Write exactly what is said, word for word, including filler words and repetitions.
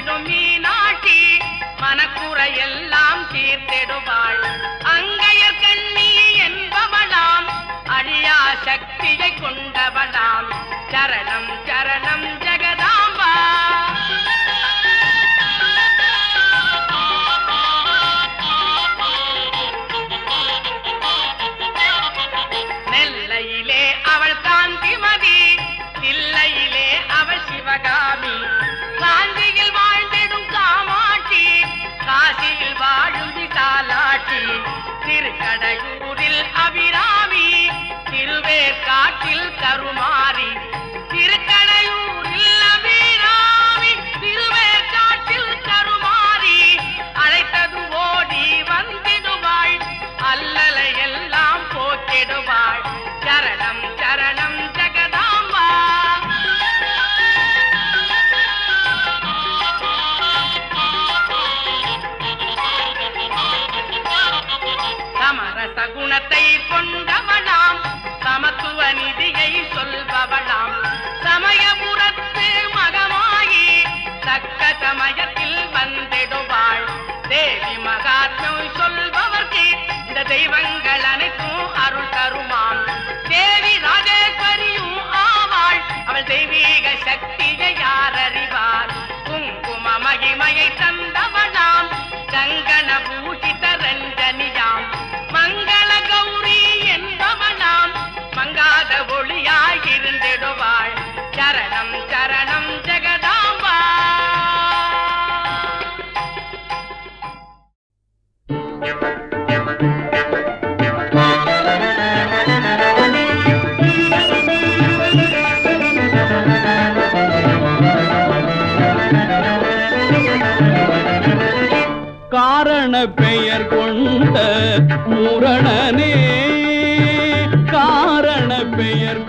வந்திடும் மீனாட்சி மனக்குறையெல்லாம் தீர்த்திடுவாள். அங்கையர் கண்ணி என்பவளாம் அழியா சக்தியை கொண்டவளாம். சரணம் சரணம் ஜெகதாம்பா. நெல்லையிலே அவள் காந்திமதி, தில்லையிலே அவள் சிவகாமி. காஞ்சியில் வாழ்ந்திடும் காமாட்சி, காசியில் வாழும் விசாலாட்சி. திருக்கடையூரில் அபிராமி, திருவேற்காட்டில் கருமாரி. திருக்கடையூரில் அபிராமி, திருவேற்காட்டில் கருமாரி. அழைத்தது ஓடி வந்திடுவாள், அல்லலை எல்லாம் போக்கிடுவாள். சரணம் சரணம் ஜெகதாம்பா. சமரச குணத்தை கொண்டவளாம், சமத்துவ நிதியை சொல்பவளாம். சமயபுரத்து மகமாயி, தக்க சமயத்தில் வந்திடுவாள். தேவி மகாத்மியம் சொல்பவர்க்கு இந்த தெய்வங்கள் அனைத்தும் அருள் தருமாம். தேவி ராஜேஸ்வரியும் ஆவாள், அவள் தெய்வீக சக்தியை யார் அறிவார். குங்கும மகிமையை தந்தவளாம், கங்கண பூஷித ரஞ்சனியாம். மங்கள கௌரி என்பவளாம், மங்காத ஒளியாய் இருந்திடுவாள். சரணம் சரணம் ஜெகதாம்பா. காரண பெயர் கொண்ட முரணனே, காரண பெயர்